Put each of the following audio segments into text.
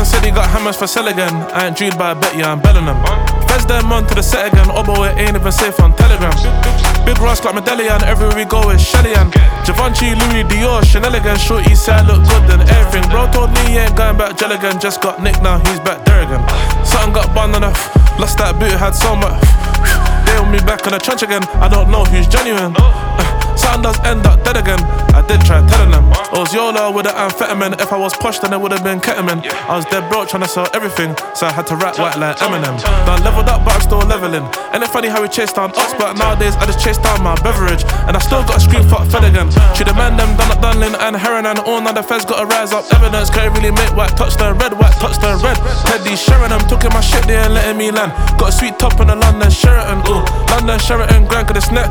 said he got hammers for sell again. I ain't Jude, but I bet I'm belling them. Feds them on to the set again. Obo, it ain't even safe on Telegram. Big Ross like Medallion, everywhere we go is Shelly-Ann. Givenchy, Louis, Dior, Chanel again. Shorty said I look good than everything. Bro told me he ain't going back gel again. Just got nicked, now he's back there again. Something got banned enough. Lost that boot, had so much. They want me back on the trench again. I don't know who's genuine. Something does end up dead again. I did try telling them I was YOLO with the amphetamine. If I was posh then it would've been ketamine. I was dead broke trying to sell everything, so I had to rap white like Eminem. Done leveled up but I'm still leveling. Ain't it funny how we chase down us, but nowadays I just chase down my beverage. And I still got a screen fuck fed again. Should the man them done up Dunlin and Heron and all. Now the feds gotta rise up evidence. Can't really make white touch the red, white touch the red. Teddy sharing them, took in my shit, they ain't letting me land. Got a sweet top in the London Sheraton, ooh. London Sheraton, Grand cause the snap.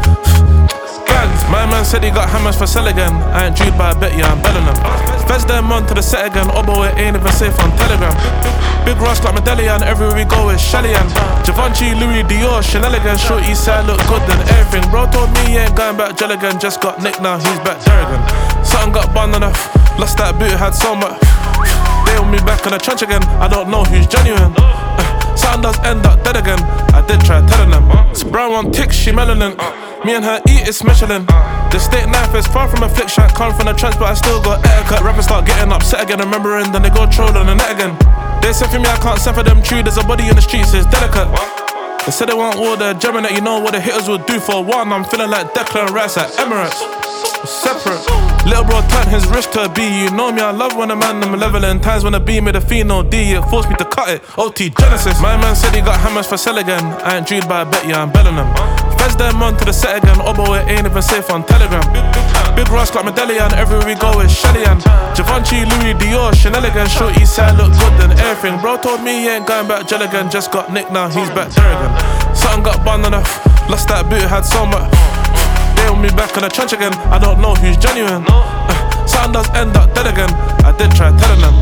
My man said he got hammers for sell again. I ain't Jude, but I bet I'm belling them. Feds them on to the set again. Obo, it ain't even safe on Telegram. Big Ross like Medallion, everywhere we go is Shelly-Ann. Givenchy, Louis, Dior, Chanel again. Shorty said I look good than everything. Bro told me he ain't going back gel again. Just got nicked, now he's back there again. Something got banned enough. Lost that boot, had so much. They want me back on the trench again. I don't know who's genuine. Something does end up dead again. I did try telling them. It's brown on tick, she melanin. Me and her eat, it's Michelin. The steak knife is far from affliction. Come from the trench, but I still got etiquette. Rappers start getting upset again, remembering, then they go troll on the net again. They said for me, I can't send for them true. There's a body in the streets, it's delicate. They said they want all the Gemini, you know what the hitters will do for one. I'm feeling like Declan Rice at Emirates. Separate. Little bro turned his wrist to a B. You know me, I love when a man I'm leveling. Times when a B made a Pheno D, it forced me to cut it. OT Genesis. My man said he got hammers for sell again. I ain't Jude, but I bet I'm belling them. Feds them on to the set again. Obo, it ain't even safe on Telegram. Big Ross like Medallion, everywhere we go is Shelly-Ann. Givenchy, Louis, Dior, Chanel again. Shorty said I look good than everything. Bro told me he ain't going back gel again. Just got nicked, now he's back there again. Something got banned enough. Lost that boot, had so much. They want me back on the trench again. I don't know who's genuine. Something does end up dead again. I did try telling them.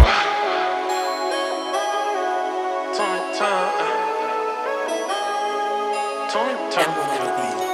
Tell me time.